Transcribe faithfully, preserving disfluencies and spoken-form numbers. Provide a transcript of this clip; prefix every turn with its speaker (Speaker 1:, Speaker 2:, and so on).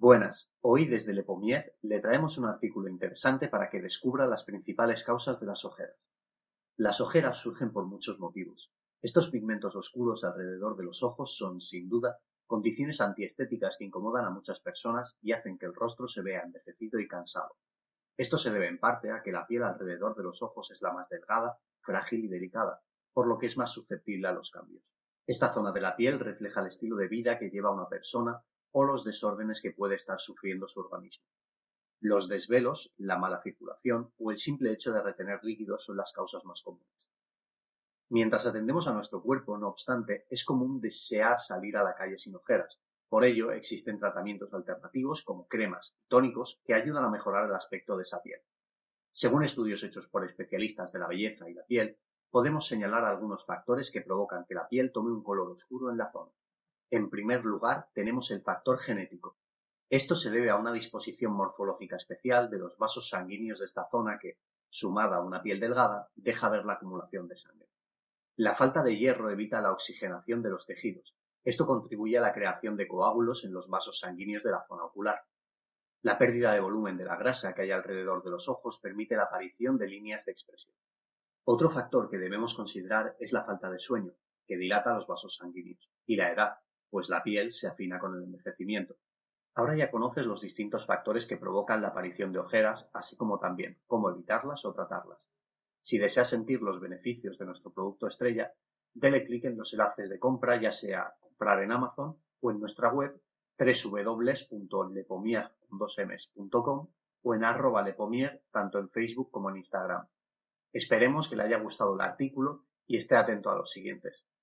Speaker 1: Buenas, hoy desde Le Pommier le traemos un artículo interesante para que descubra las principales causas de las ojeras. Las ojeras surgen por muchos motivos. Estos pigmentos oscuros alrededor de los ojos son, sin duda, condiciones antiestéticas que incomodan a muchas personas y hacen que el rostro se vea envejecido y cansado. Esto se debe en parte a que la piel alrededor de los ojos es la más delgada, frágil y delicada, por lo que es más susceptible a los cambios. Esta zona de la piel refleja el estilo de vida que lleva una persona o los desórdenes que puede estar sufriendo su organismo. Los desvelos, la mala circulación o el simple hecho de retener líquidos son las causas más comunes. Mientras atendemos a nuestro cuerpo, no obstante, es común desear salir a la calle sin ojeras. Por ello, existen tratamientos alternativos como cremas y tónicos que ayudan a mejorar el aspecto de esa piel. Según estudios hechos por especialistas de la belleza y la piel, podemos señalar algunos factores que provocan que la piel tome un color oscuro en la zona. En primer lugar, tenemos el factor genético. Esto se debe a una disposición morfológica especial de los vasos sanguíneos de esta zona que, sumada a una piel delgada, deja ver la acumulación de sangre. La falta de hierro evita la oxigenación de los tejidos. Esto contribuye a la creación de coágulos en los vasos sanguíneos de la zona ocular. La pérdida de volumen de la grasa que hay alrededor de los ojos permite la aparición de líneas de expresión. Otro factor que debemos considerar es la falta de sueño, que dilata los vasos sanguíneos, y la edad, pues la piel se afina con el envejecimiento. Ahora ya conoces los distintos factores que provocan la aparición de ojeras, así como también cómo evitarlas o tratarlas. Si deseas sentir los beneficios de nuestro producto estrella, dele clic en los enlaces de compra, ya sea comprar en Amazon o en nuestra web doble u doble u doble u punto lepomier punto com o en arroba lepomier tanto en Facebook como en Instagram. Esperemos que le haya gustado el artículo y esté atento a los siguientes.